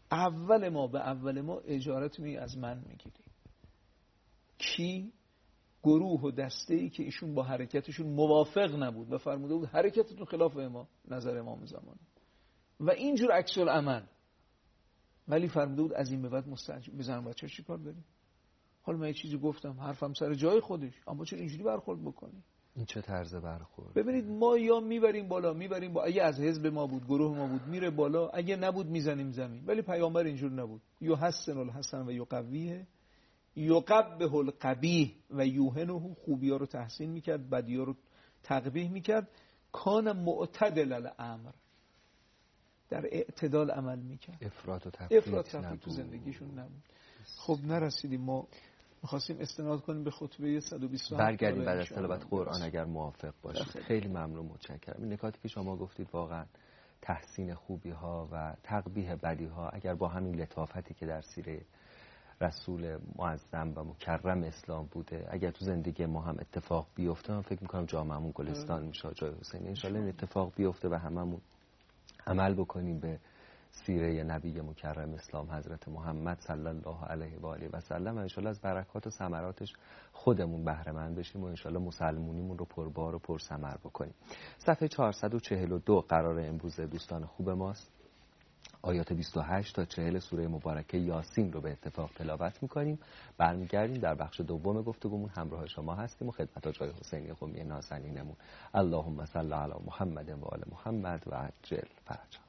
اول ما به اول ما اجارت می از من میگیری. کی؟ گروه و دسته‌ای که ایشون با حرکتشون موافق نبود و فرموده بود حرکتتون خلاف امام نظر امام زمانه و اینجور عکس العمل، ولی فرموده بود از این به بعد مستعجل بزن بچه‌ها چیکار داریم؟ حالا من یه چیزی گفتم حرفم سر جای خودش، اما چرا اینجوری برخورد بکنی؟ این چه طرز برخورد؟ ببینید ما یا میبریم بالا میبریم با، اگه از حزب ما بود گروه ما بود میره بالا، اگه نبود میزنیم زمین. ولی پیامبر اینجور نبود. یحسن الحسن و یقویه، یقبح القبیح و یوهنه، خوبی ها رو تحسین میکرد بدی ها رو تقبیح میکرد. کان معتدل الامر، در اعتدال عمل میکرد، افراط و تفریط افراط تفریط تو زندگیشون نبود. خب نرسیدیم، ما می‌خواستیم استناد کنیم به خطبه صد و بیست و هفت. برگردیم بعد از تلاوت قرآن اگر موافق باشید. خیلی ممنون، متشکرم. این نکاتی که شما گفتید واقعا تحسین خوبی ها و تقبیح بدی ها اگر با همین لطافتی که در سیره رسول معظم و مکرم اسلام بوده اگر تو زندگی ما هم اتفاق بیفته، من فکر می‌کنم جامعه‌مون گلستان میشه. جای حسینی ان شاءالله این اتفاق بیفته و هممون عمل بکنیم به سیره نبی مکرم اسلام حضرت محمد صلی الله علیه و آله و سلم و ان شاءالله از برکات و ثمراتش خودمون بهره مند بشیم و ان شاءالله مسلمونیمون رو پربار و پرثمر بکنیم. صفحه چهارصد و چهل و دو قرار امروز دوستان خوب ماست. آیات بیست و هشت تا چهل سوره مبارکه یاسین رو به اتفاق تلاوت می‌کنیم. برمیگردیم در بخش دوم گفتگومون همراه شما هستیم و خدمت جای حسینی قمی نازنینمون. اللهم صل علی محمد و آل محمد و عجل فرجهم.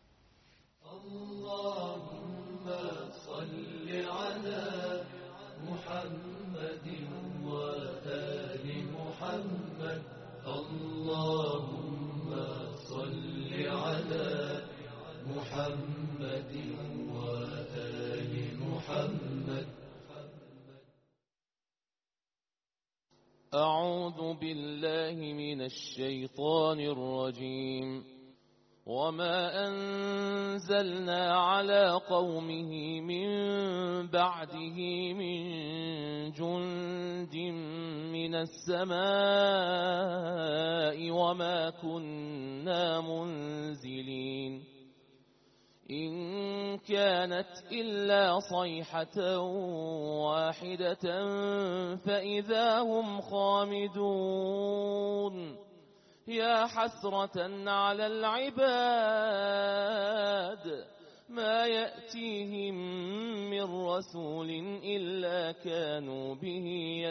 اللهم صل على محمد وآل محمد. اللهم صل على محمد وآل محمد. أعوذ بالله من الشيطان الرجيم. وما أنزلنا على قومه من بعده من جند من السماء وما كنا منزلين إن كانت إلا صيحة واحدة فإذا هم خامدون. يا حسرة على العباد ما يأتيهم من رسول إلا كانوا به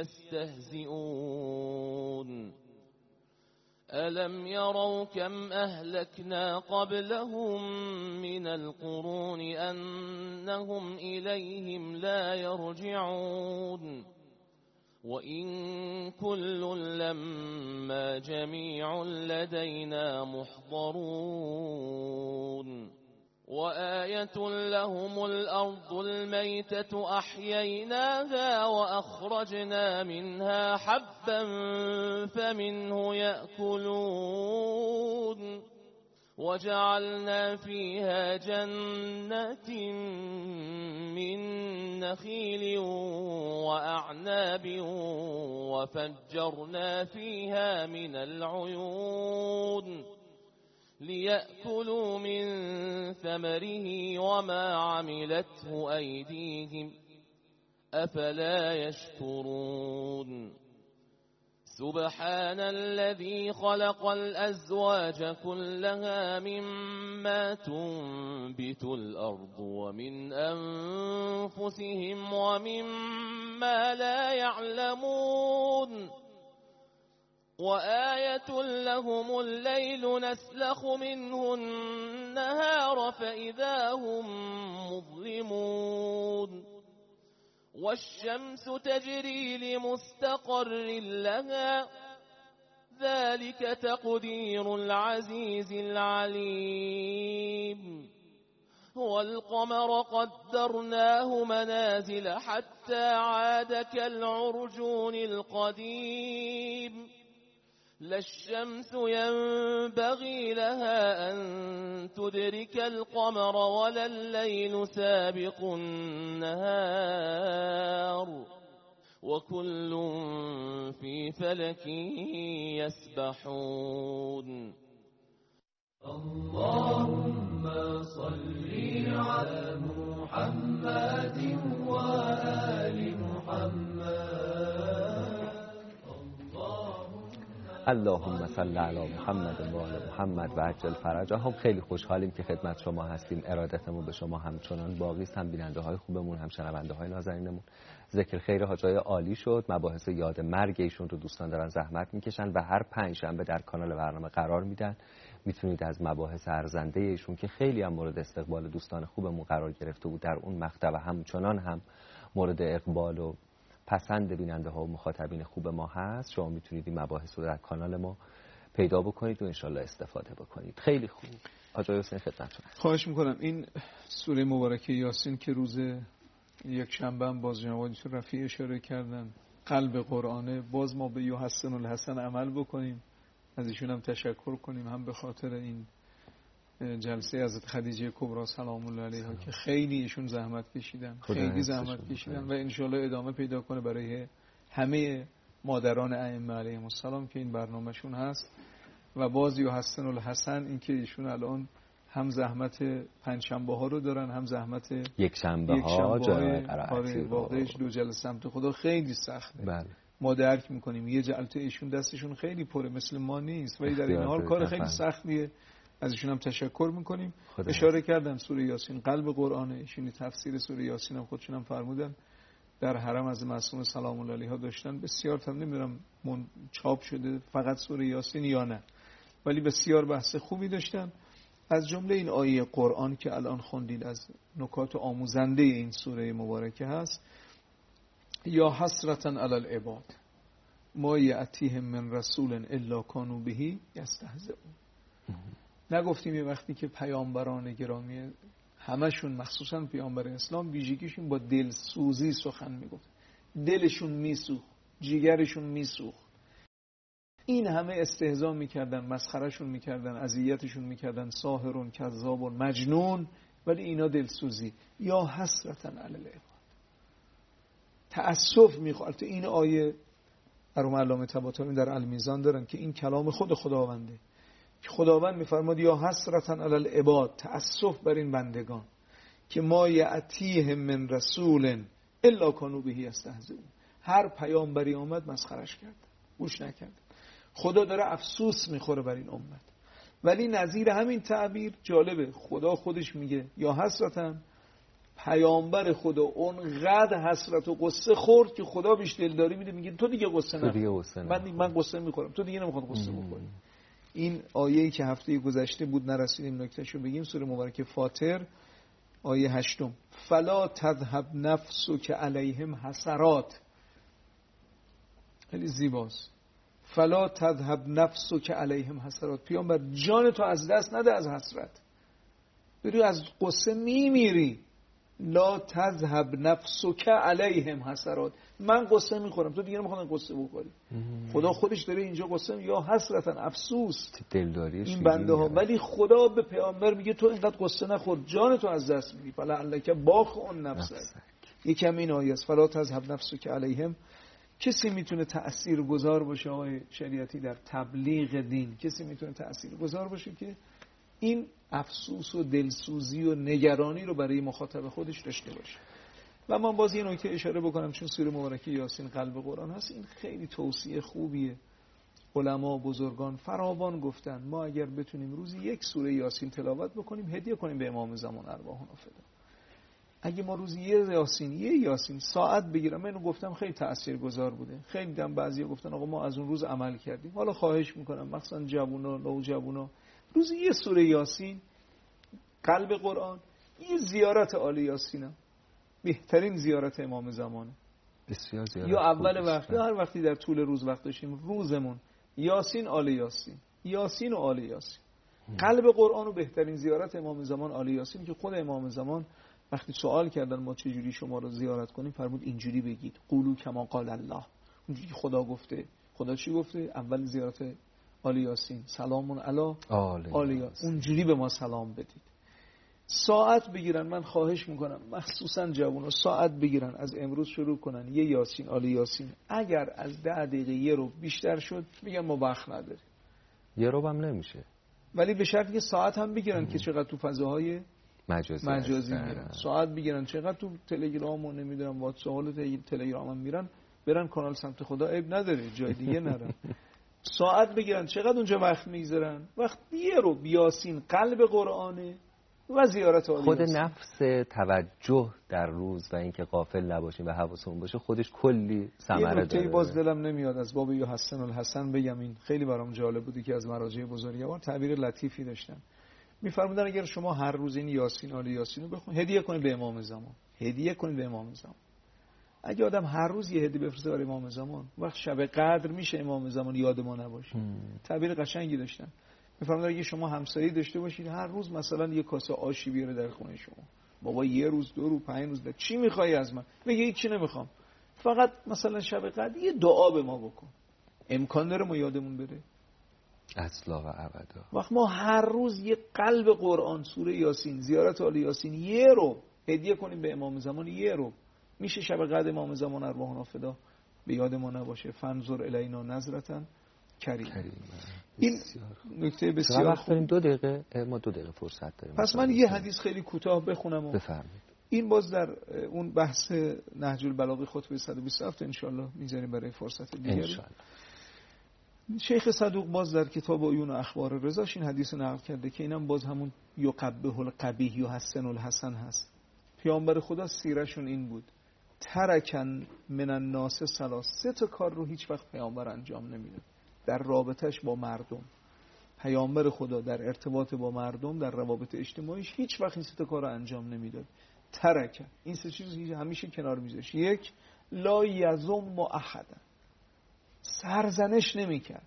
يستهزئون. ألم يروا كم أهلكنا قبلهم من القرون أنهم إليهم لا يرجعون. وإن كل لما جميع لدينا محضرون. وآية لهم الأرض الميتة أحييناها وأخرجنا منها حبا فمنه يأكلون. وجعلنا فيها جنات من نخيل وأعناب وفجرنا فيها من العيون ليأكلوا من ثمره وما عملته أيديهم أفلا يشكرون. سبحان الذي خلق الأزواج كلها مما تنبت الأرض ومن أنفسهم ومما لا يعلمون. وآية لهم الليل نسلخ منه النهار فإذا هم مظلمون. والشمس تجري لمستقر لها ذلك تقدير العزيز العليم. والقمر قدرناه منازل حتى عاد كالعرجون القديم. لا الشمس ينبغي لها أن تدرك القمر ولا الليل سابق النهار وكل في فلك يسبحون. اللهم صل على محمد وآل محمد. اللهم صل علی محمد و آل محمد و عجل فرجهم. خیلی خوشحالیم که خدمت شما هستیم. ارادتمون به شما همچنان باقی است. هم بیننده های خوبمون، هم شنونده های نازنینمون. ذکر خیر حاجای عالی شد. مباحث یاد مرگ ایشون رو دوستان دارن زحمت میکشن و هر پنج شنبه در کانال برنامه قرار میدن. میتونید از مباحث ارزنده ایشون که خیلی هم مورد استقبال دوستان خوبمون قرار گرفته بود در اون مقطع و همچنان هم مورد اقبال و پسند بیننده ها و مخاطبین خوب ما هست، شما میتونید این مباحث رو در کانال ما پیدا بکنید و انشالله استفاده بکنید. خیلی خوب. آقای حسین خدمتتون. خواهش میکنم. این سوره مبارکه یاسین که روز یک شنبه هم باز جناب رفیع اشاره کردن قلب قرآنه، باز ما به یحسن الحسن عمل بکنیم، از ایشون هم تشکر کنیم، هم به خاطر این جلسه حضرت خدیجه کبرا سلام الله علیها که خیلی ایشون زحمت کشیدن، خیلی زحمت کشیدن و انشالله ادامه پیدا کنه برای همه مادران ائمه علیهم السلام که این برنامهشون هست. و باز یحسن الحسن این که ایشون الان هم زحمت پنجشنبه ها رو دارن، هم زحمت یک شنبه ها جای قرائتی. واقعش دو جلسه سمت خدا خیلی سخته. بله. ما درک میکنیم یه جلسه ایشون دستشون خیلی پره، مثل ما نیست، ولی در این حال کار خیلی سختیه. از ایشون هم تشکر میکنیم. اشاره کردن سوره یاسین قلب قرآنه. ایشون تفسیر سوره یاسین هم خودشون هم فرمودن در حرم از معصوم سلام الله علیها داشتن. بسیار تا نمیدونم چاپ شده فقط سوره یاسین یا نه، ولی بسیار بحث خوبی داشتن. از جمله این آیه قرآن که الان خوندید از نکات آموزنده این سوره مبارکه هست: یا حسرتا علی العباد ما یأتیهم من رسول الا کانوا به یستهزئون. نگفتیم یه وقتی که پیامبران گرامی همشون مخصوصا پیامبر اسلام ویژگیشون با دلسوزی سخن میگفت، دلشون میسوخت، جیگرشون میسوخت، این همه استهزا میکردن، مسخرهشون میکردن، اذیتشون میکردن، ساحرون کذابون مجنون، ولی اینا دلسوزی. یا حسرتا علی العباد، تأسف میخواد. این آیه ارم علامه طباطبایی در المیزان دارن که این کلام خود خداونده که خداوند میفرماد یا حسرتا علی العباد، تأسف بر این بندگان که ما یأتیهم من رسول الا کانوا به یستهزئون. هر پیامبری آمد مسخرش کرد، گوش نکرد. خدا داره افسوس میخوره بر این امت. ولی نظیر همین تعبیر جالبه، خدا خودش میگه یا حسرتا، پیامبر خدا اونقدر حسرت و قصه خورد که خدا بیش دلداری میده، میگه تو دیگه قصه نخور، من من قصه میخورم، تو دیگه نمیخواد قصه بخوری. این آیه‌ای که هفته گذشته بود نرسیدیم نکتهشو بگیم، سوره مبارکه فاطر آیه هشتم: فلا تذهب نفسک علیهم حسرات. خیلی زیباست. فلا تذهب نفسک علیهم حسرات. پیامبر جان تو از دست نده از حسرت، بری از قصه میمیری. لا تذهب نفسک علیهم حسرات، من قصه میخورم، تو دیگه نمیخواد قصه بخوری. خدا خودش داره اینجا قصه یا حسرتا، افسوس، دلداری این بنده ها. ولی خدا به پیامبر میگه تو اینقدر قصه نخور، جان تو از دست میدی. فلعلک باخع نفسک. یکم این آیه است فلا تذهب نفسک علیهم. کسی میتونه تأثیر گذار باشه آقای شریعتی در تبلیغ دین؟ کسی میتونه تأثیر گذار باشه که این افسوس و دلسوزی و نگرانی رو برای مخاطب خودش داشته باشه؟ و من باز یه نکته اشاره بکنم، چون سوره مبارکه یاسین قلب قرآن هست، این خیلی توصیه خوبیه. علما بزرگان فراوان گفتن ما اگر بتونیم روزی یک سوره یاسین تلاوت بکنیم هدیه کنیم به امام زمان ارواحنا فدا. اگه ما روزی یه یاسین یه یاسین ساعت بگیرم، من اینو گفتم خیلی تاثیرگذار بوده. خیلی دم بعضیا گفتن آقا ما از اون روز عمل کردیم. حالا خواهش میکنم مثلا جوونا نوجوانا روزی یه سوره یاسین قلب قرآن، یه زیارت آل یاسینم بهترین زیارت امام زمانه. بسیار زیارت یا اول وقت یا هر وقتی در طول روز وقت داشتیم روزمون یاسین آل یاسین، یاسین و آل یاسین. قلب قرآن و بهترین زیارت امام زمان آل یاسین که خود امام زمان وقتی سوال کردن ما چه جوری شما رو زیارت کنیم فرمود اینجوری بگید قولوا کما قال الله، اونجوری خدا گفته. خدا چی گفته؟ اول زیارت آل یاسین سلام علی آل یاسین، اونجوری به ما سلام بدید. ساعت بگیرن، من خواهش میکنم مخصوصا جوونا ساعت بگیرن از امروز شروع کنن یه یاسین آل یاسین. اگر از ده دقیقه یه رو بیشتر شد میگن ما وقت نداریم، یه رو هم نمیشه، ولی به شرطی که ساعت هم بگیرن که چقدر تو فضاهای مجازی, مجازی میرن. ساعت بگیرن چقدر تو تلگرام و نمیدونم واتساپ و تلگرام هم میرن، برن کانال سمت خدا، عیب نداره جای دیگه نرن. ساعت بگیرن چقدر اونجا وقت میگذارن؟ وقت یه رو یاسین قلب قرآنه و زیارت عالی خود یاسین. نفس توجه در روز و اینکه غافل نباشیم و حواسمون باشه خودش کلی ثمره یه نکته داره. باز دلم نمیاد از باب یحسن الحسن بگم، این خیلی برام جالب بودی که از مراجع بزرگوار تعبیر لطیفی داشتن. میفرمودن اگر شما هر روز این یاسین آل یاسین رو بخونید، هدیه کنید به امام زمان، هدیه کنید به امام زمان. اگه آدم هر روز یه هدیه بفرسته برای امام زمان، وقت شب قدر میشه امام زمان یاد ما نباشه. تعبیر قشنگی داشتن. میفرمودن اگه شما همسایه داشته باشید هر روز مثلا یه کاسه آشی بیاره در خونه شما، بابا یه روز دو روز پنج روز ده. چی میخوای از من؟ میگه هیچی نمیخوام، فقط مثلا شب قدر یه دعا به ما بکن. امکان داره ما یادمون بره؟ اصلا و ابدا. وقت ما هر روز یه قلب قرآن، سوره یاسین، زیارت آل یاسین یه رو هدیه کنیم به امام زمان، یه رو میشه شب قدر امام زمان ارواحنا فدا به یاد ما نباشه. فنظر الینا نظرتن کریم. این نکته بسیار خوب. دو دقیقه ما دو دقیقه فرصت داریم. پس من یه حدیث خیلی کوتاه بخونم و بفرمایید. این باز در اون بحث نهج البلاغه خطبه صد و بیست و هفت ان شاء الله میذاریم برای فرصت دیگری. انشالله. شیخ صدوق باز در کتاب عیون اخبار رضاش این حدیث رو نقل کرده که اینم باز همون یقبح القبیح یحسن الحسن هست. پیامبر خدا سیرشون این بود، ترکن من الناس ثلاث، سه تا کار رو هیچ وقت پیامبر انجام نمیده در رابطش با مردم. پیامبر خدا در ارتباط با مردم، در روابط اجتماعیش هیچ وقت این سه تا کار رو انجام نمیداد. ترکن، این سه چیز همیشه کنار میذاشت. یک، لا یذم احدا، سرزنش نمیکرد.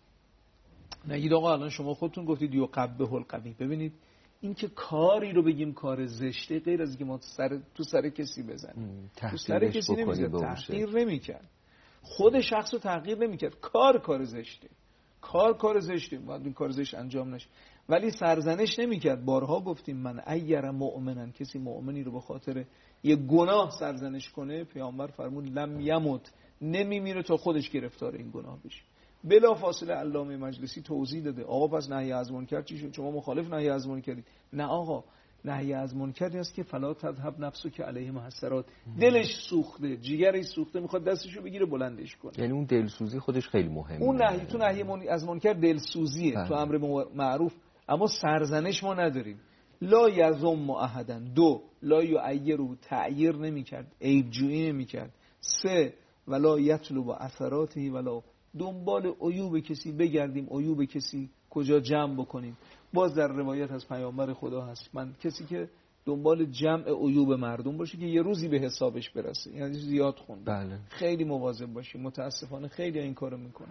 نگید آقا الان شما خودتون گفتید یقبح القبیح. ببینید این که کاری رو بگیم کار زشته، غیر از اینکه ما سر تو سر کسی بزنیم، تو سر کسی نمیزد، تحقیر نمیکرد، خود شخص رو تحقیر نمیکرد. کار کار زشته، کار کار زشته، باید این کار زشت انجام نشه، ولی سرزنش نمیکرد. بارها گفتیم من ایر مؤمنن، کسی مؤمنی رو به خاطر یه گناه سرزنش کنه، پیامبر فرمود لم یمت، نمیمیره تا خودش گرفتار این گناه بشه. بلا فاصله علامه مجلسی توضیح داده آقا پس نهی از منکر چی شد؟ شما مخالف نهی از منکر کردید. نه آقا، نهی از منکری است که فلا تذهب نفسو که علیه محسرات، دلش سوخته، جیگرش سوخته، میخواد دستشو بگیره بلندش کنه. یعنی اون دلسوزی خودش خیلی مهمه. اون نهی تو نهی من... از منکر دلسوزیه، بله. تو امر معروف، اما سرزنش ما نداریم. لا یذم احدا. دو، لا یعیر، تعییر نمیکرد، عیب جویی نمیکرد. سه، ولا یطلب اثراته، ولا دنبال عیوب کسی بگردیم، عیوب کسی کجا جمع بکنیم. باز در روایت از پیامبر خدا هست من کسی که دنبال جمع عیوب مردم باشه که یه روزی به حسابش برسه، یعنی زیاد خونده. بله. خیلی مواظب باشیم، متاسفانه خیلی این کارو میکنن،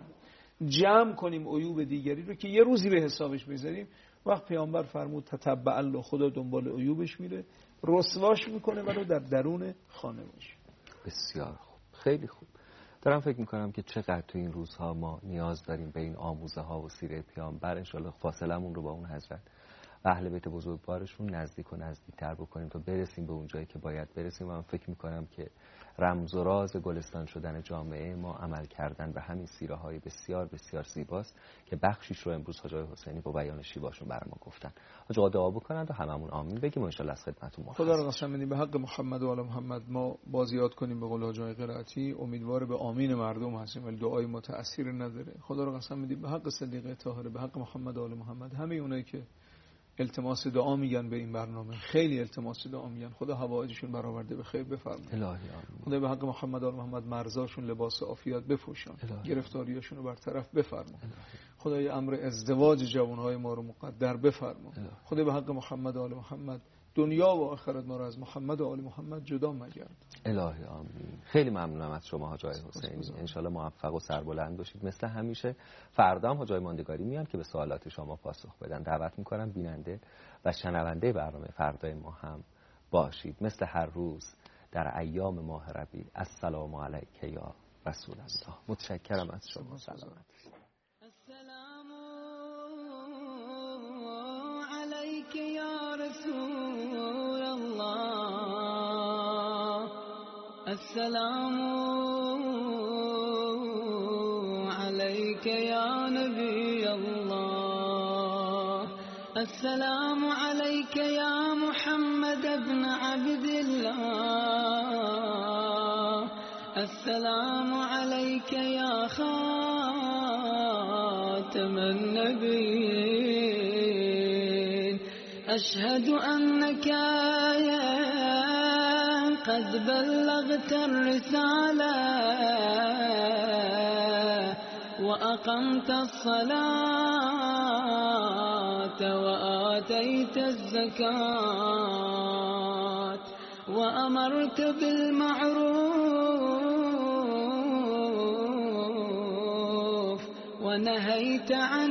جمع کنیم عیوب دیگری رو که یه روزی به حسابش بذاریم. وقت پیامبر فرمود تتبع الله، خدا دنبال عیوبش میره، رسواش میکنه ولو در درون خانه باشه. بسیار خوب، خیلی خوب. دارم فکر میکنم که چقدر تو این روزها ما نیاز داریم به این آموزه ها و سیره پیامبر. انشالله فاصلمون رو با اون حضرت و اهل بیت بزرگوارشون نزدیک و نزدیکتر بکنیم تا برسیم به اون جایی که باید برسیم. من فکر میکنم که رمز و راز گلستان شدن جامعه ما عمل کردن به همین سیره های بسیار بسیار زیباست که بخشیش رو امروز حاج آقای حسینی با بیان شیواشون برام گفتن. حاج آقا دعا بکنند و هممون آمین بگیم و ان شاء الله از خدمتتون مرخص. خدا رو قسم بدیم به حق محمد و آل محمد ما باز یاد کنیم به قول حاج آقای قرائتی، امیدوار به آمین مردم هستیم ولی دعای ما تأثیر نداره. خدا رو قسم بدیم به حق صدیقه طاهره، به حق محمد و آل محمد، همه اونایی که التماس دعا میگن به این برنامه، خیلی التماس دعا میگن، خدا حوائجشون برآورده به خیر بفرمایید. الهی آمین. خدا به حق محمد و آل محمد مرزاشون لباس عافیت بپوشان، گرفتاریاشون رو برطرف بفرما. خدای امر ازدواج جوانهای ما رو مقدر بفرما. خدا به حق محمد و آل محمد دنیا و آخرت ما رو از محمد و آل محمد جدا مگرد. الهی آمین. خیلی ممنونم از شما حاج آقای حسینی، ان شاء الله موفق و سربلند باشید مثل همیشه. فردا هم حاج آقای ماندگاری میان که به سوالات شما پاسخ بدن. دعوت میکنم بیننده و شنونده برنامه فردای ما هم باشید. مثل هر روز در ایام ماه ربیع. السلام علیک یا رسول الله. متشکرم از شما. سلامت. السلام علیک یا رسول الله. السلام علیک یا نبی الله. السلام علیک یا محمد ابن عبد الله. السلام علیک یا خالق خاتم النبيين. أشهد أنك قد بلغت الرسالة وأقمت الصلاة وآتيت الزكاة وأمرت بالمعروف ونهيت عن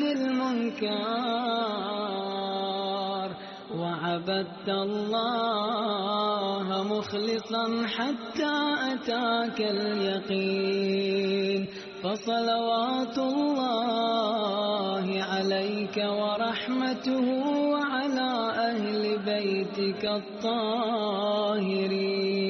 المنكر وعبدت الله مخلصا حتى أتاك اليقين. فصلوات الله عليك ورحمته وعلى أهل بيتك الطاهرين.